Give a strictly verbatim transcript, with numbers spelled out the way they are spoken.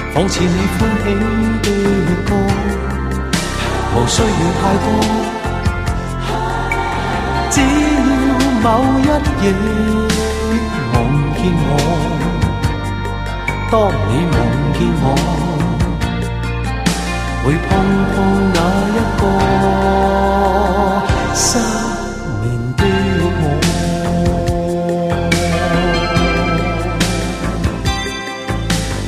仿似你歡喜的歌，無需要太多，只要某一夜夢見我。當你夢見我，會碰碰那一個心。